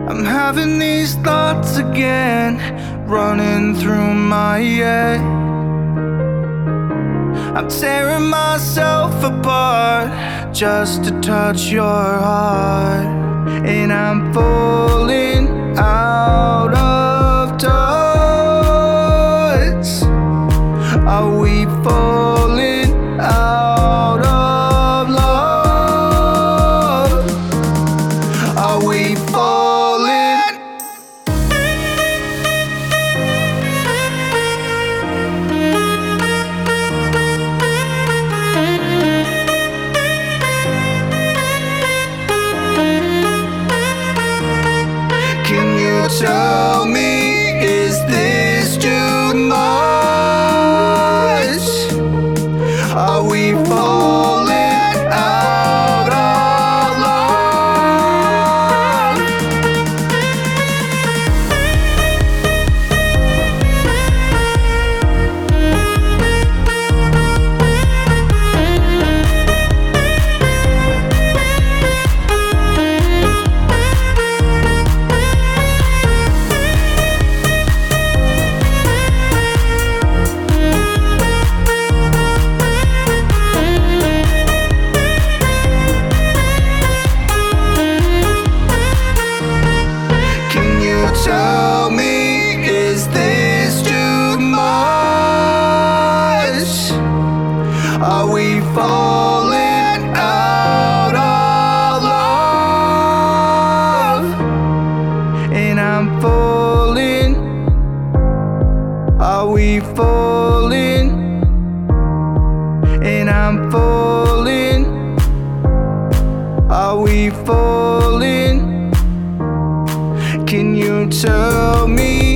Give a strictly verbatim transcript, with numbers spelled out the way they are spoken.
I'm having these thoughts again, running through my head. I'm tearing myself apart just to touch your heart. And I'm falling out of touch. Are we falling out of love? Are we falling? Can you tell me, is this too much? Are we falling out of love? Tell me, is this too much? Are we falling out of love? And I'm falling. Are we falling? And I'm falling. Are we falling? Can you tell me?